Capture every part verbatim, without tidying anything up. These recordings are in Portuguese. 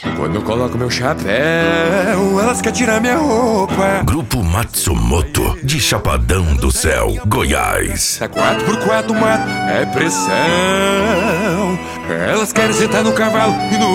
Quando eu coloco meu chapéu, elas querem tirar minha roupa. Grupo Matsumoto, de Chapadão do Céu, Goiás. Tá quatro por quatro, mato, é pressão. Elas querem sentar no cavalo e no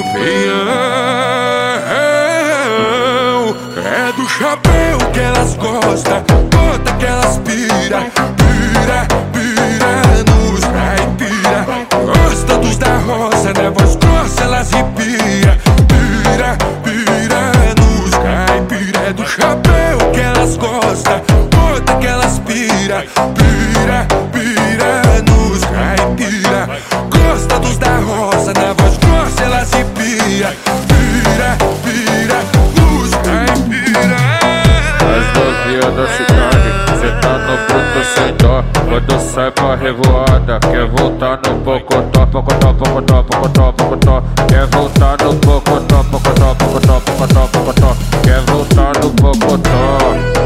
peão. É do chapéu que elas gostam, bota que elas pira. Pira, pira nos caipira. Gosta dos da roça, na voz grossa elas ripia. Pira, pira nos caipira. É do chapéu que elas gostam, bota que elas pira. Pira, pira nos caipira. Gosta dos da roça, na voz grossa elas ripia. Pira, pira nos caipira. As novinhas da cidade, cê tá no bruto sem dó. Quando sai pra revoada, quer voltar no pocotó, pocotó, pocotó, pocotó, pocotó. Quer voltar no pocotó, pocotó, pocotó, pocotó, pocotó. Quer voltar no pocotó.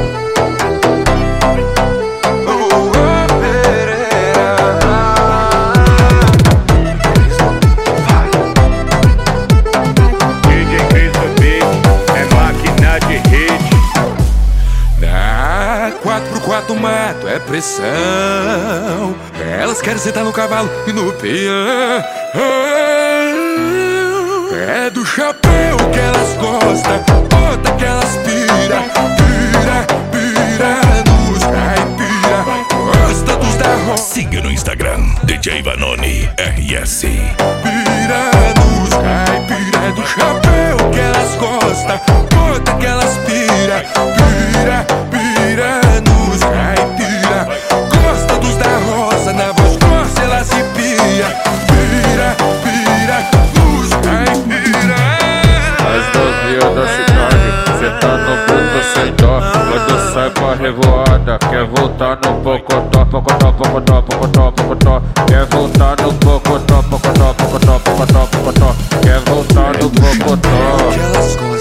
quatro por quatro mato, é pressão. Elas querem sentar no cavalo e no peão. É do chapéu que elas gostam, bota que elas pira. Pira, pira nos caipira. Gosta dos da roça. Siga no Instagram, D J Vanoni R S. Pira nos caipira. É do chapéu que elas gostam, bota que elas pira. Pira, pira nos caipira. Gosta dos da roça, na voz grossa elas se pia. Pira, pira nos caipira. As novinhas da cidade, cê tá no bruto sem dó. Quando sai pra revoada, quer voltar no pocotó, pocotó, pocotó, pocotó, pocotó. Quer voltar no pocotó, pocotó, pocotó, pocotó, pocotó. Quer voltar no pocotó. Que elas gostam.